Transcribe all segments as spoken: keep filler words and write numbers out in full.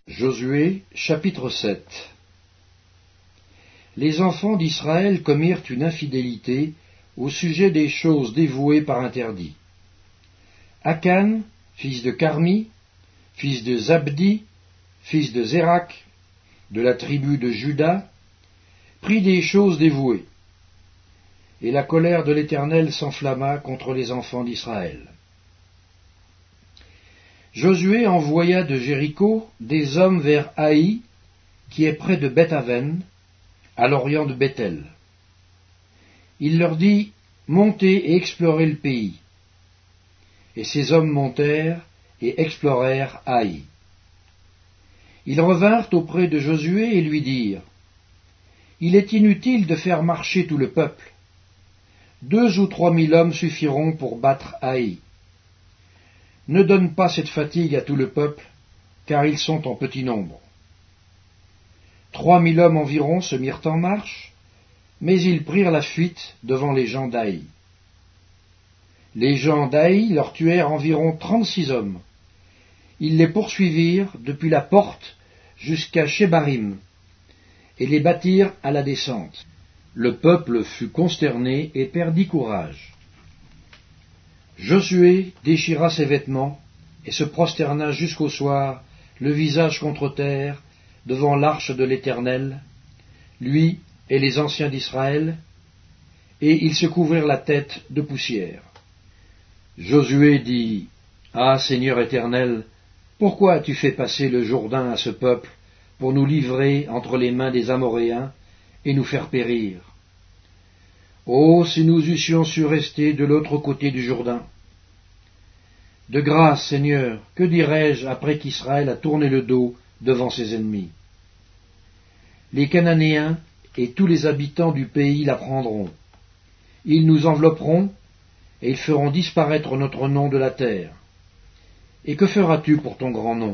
Josué, chapitre sept. Les enfants d'Israël commirent une infidélité au sujet des choses dévouées par interdit. Akan, fils de Carmi, fils de Zabdi, fils de Zérak, de la tribu de Juda, prit des choses dévouées. Et la colère de l'Éternel s'enflamma contre les enfants d'Israël. Josué envoya de Jéricho des hommes vers Haï, qui est près de Beth-Aven, à l'orient de Bethel. Il leur dit, « Montez et explorez le pays. » Et ces hommes montèrent et explorèrent Haï. Ils revinrent auprès de Josué et lui dirent, « Il est inutile de faire marcher tout le peuple. Deux ou trois mille hommes suffiront pour battre Haï. Ne donne pas cette fatigue à tout le peuple, car ils sont en petit nombre. » Trois mille hommes environ se mirent en marche, mais ils prirent la fuite devant les gens d'Haï. Les gens d'Haï leur tuèrent environ trente-six hommes. Ils les poursuivirent depuis la porte jusqu'à Shebarim, et les battirent à la descente. Le peuple fut consterné et perdit courage. Josué déchira ses vêtements et se prosterna jusqu'au soir, le visage contre terre, devant l'arche de l'Éternel, lui et les anciens d'Israël, et ils se couvrirent la tête de poussière. Josué dit, « Ah, Seigneur Éternel, pourquoi as-tu fait passer le Jourdain à ce peuple pour nous livrer entre les mains des Amoréens et nous faire périr? Oh, si nous eussions su rester de l'autre côté du Jourdain! De grâce, Seigneur, que dirais-je après qu'Israël a tourné le dos devant ses ennemis? Les Cananéens et tous les habitants du pays la prendront. Ils nous envelopperont et ils feront disparaître notre nom de la terre. Et que feras-tu pour ton grand nom? »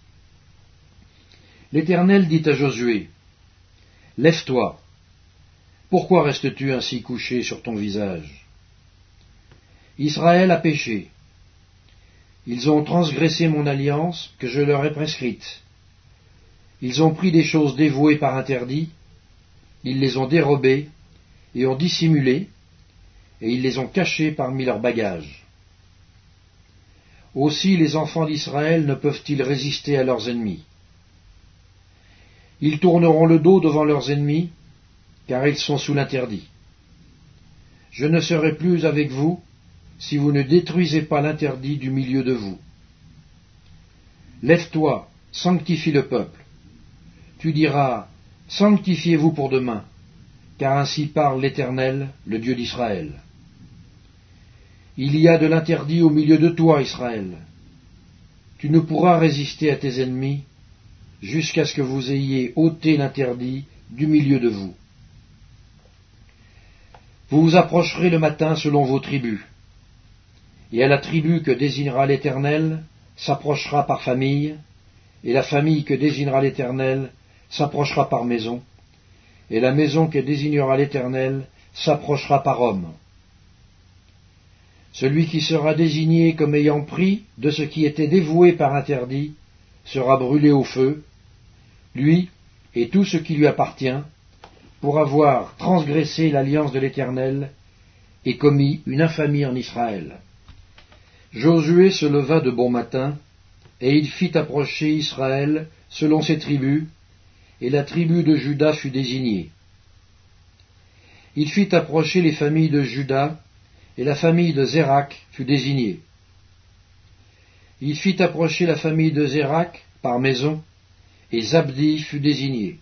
L'Éternel dit à Josué, « Lève-toi. Pourquoi restes-tu ainsi couché sur ton visage? Israël a péché. Ils ont transgressé mon alliance que je leur ai prescrite. Ils ont pris des choses dévouées par interdit, ils les ont dérobées et ont dissimulé, et ils les ont cachées parmi leurs bagages. Aussi les enfants d'Israël ne peuvent-ils résister à leurs ennemis. Ils tourneront le dos devant leurs ennemis, car ils sont sous l'interdit. Je ne serai plus avec vous si vous ne détruisez pas l'interdit du milieu de vous. Lève-toi, sanctifie le peuple. Tu diras, sanctifiez-vous pour demain, car ainsi parle l'Éternel, le Dieu d'Israël. Il y a de l'interdit au milieu de toi, Israël. Tu ne pourras résister à tes ennemis jusqu'à ce que vous ayez ôté l'interdit du milieu de vous. Vous vous approcherez le matin selon vos tribus, et à la tribu que désignera l'Éternel s'approchera par famille, et la famille que désignera l'Éternel s'approchera par maison, et la maison que désignera l'Éternel s'approchera par homme. Celui qui sera désigné comme ayant pris de ce qui était dévoué par interdit sera brûlé au feu, lui et tout ce qui lui appartient, pour avoir transgressé l'alliance de l'Éternel et commis une infamie en Israël. » Josué se leva de bon matin, et il fit approcher Israël selon ses tribus, et la tribu de Juda fut désignée. Il fit approcher les familles de Juda, et la famille de Zérak fut désignée. Il fit approcher la famille de Zérak par maison, et Zabdi fut désigné.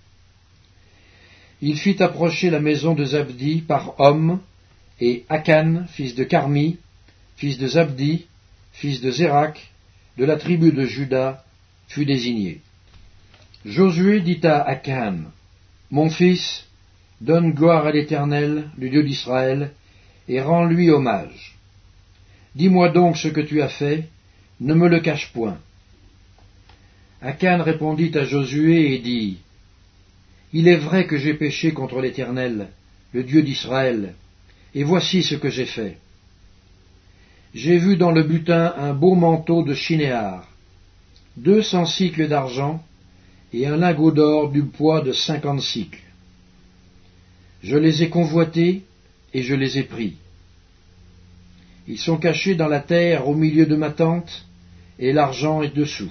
Il fit approcher la maison de Zabdi par homme, et Akan, fils de Carmi, fils de Zabdi, fils de Zérak, de la tribu de Juda, fut désigné. Josué dit à Akan, « Mon fils, donne gloire à l'Éternel, le Dieu d'Israël, et rends-lui hommage. Dis-moi donc ce que tu as fait, ne me le cache point. » Akan répondit à Josué et dit, « Il est vrai que j'ai péché contre l'Éternel, le Dieu d'Israël, et voici ce que j'ai fait. J'ai vu dans le butin un beau manteau de chinéar. deux cents cycles d'argent et un lingot d'or du poids de cinquante cycles. Je les ai convoités et je les ai pris. Ils sont cachés dans la terre au milieu de ma tente, et l'argent est dessous.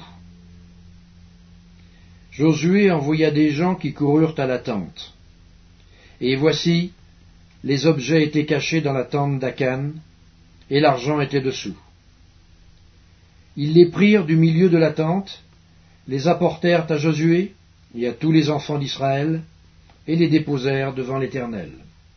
Josué envoya des gens qui coururent à la tente. Et voici, les objets étaient cachés dans la tente d'Akan, et l'argent était dessous. Ils les prirent du milieu de la tente, les apportèrent à Josué et à tous les enfants d'Israël, et les déposèrent devant l'Éternel.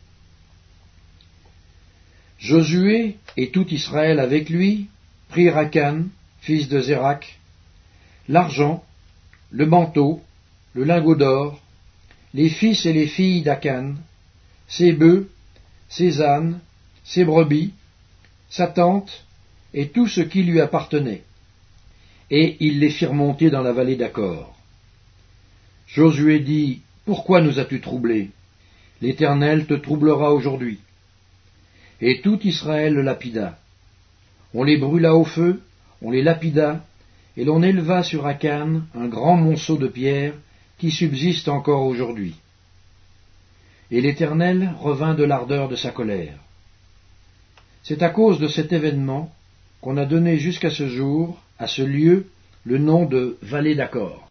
Josué et tout Israël avec lui prirent Akan, fils de Zérak, l'argent, le manteau, le lingot d'or, les fils et les filles d'Akan, ses bœufs, ses ânes, ses brebis, sa tente et tout ce qui lui appartenait. Et ils les firent monter dans la vallée d'Acor. Josué dit, « Pourquoi nous as-tu troublés? L'Éternel te troublera aujourd'hui. » Et tout Israël le lapida. On les brûla au feu, on les lapida, et l'on éleva sur Akan un grand monceau de pierre qui subsiste encore aujourd'hui. Et l'Éternel revint de l'ardeur de sa colère. C'est à cause de cet événement qu'on a donné jusqu'à ce jour à ce lieu le nom de vallée d'Acor.